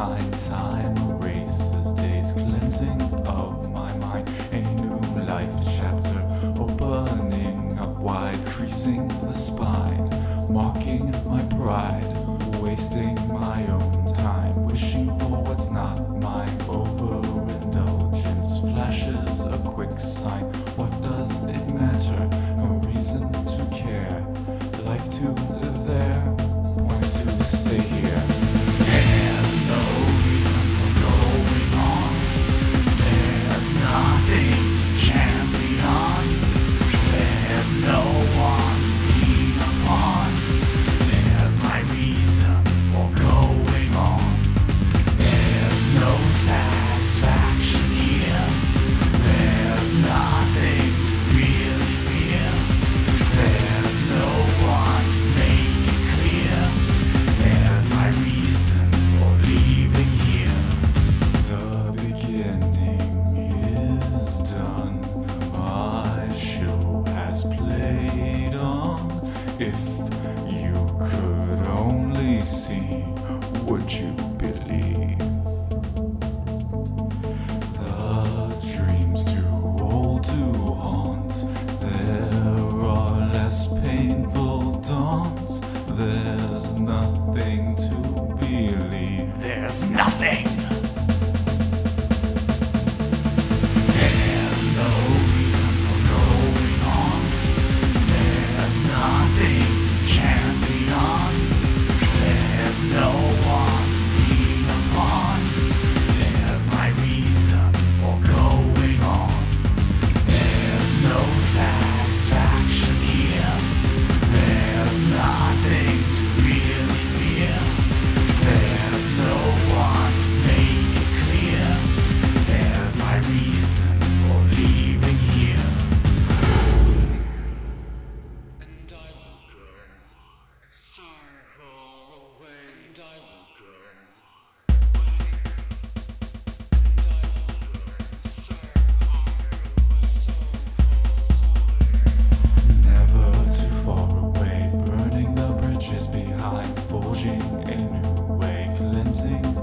behind. Time erases days, cleansing of my mind. A new life chapter opening up wide, creasing the spine, mocking my pride, wasting my own time, wishing for what's not mine. Overindulgence flashes a quick sign. What does it matter? No reason to care. Life to live there, point to stay here. There's no reason for going on. There's nothing to champion. There's no one to lean upon. There's my reason for going on. There's no satisfaction here. There's nothing to really fear. There's no one to make it clear. There's my reason for leaving here. The beginning is done. My show has played on. If you could only see, would you believe? The dream's too old to haunt. There are less painful dawns. There's nothing to believe. There's nothing. There's no reason for going on. There's nothing to champion. There's no one to lean upon. There's my reason for going on. There's no satisfaction here. There's nothing to really fear. There's no one to make it clear. There's my reason for leaving here. And I will go so far away. And I will go. Never too far away, burning the bridges behind, forging a new way, cleansing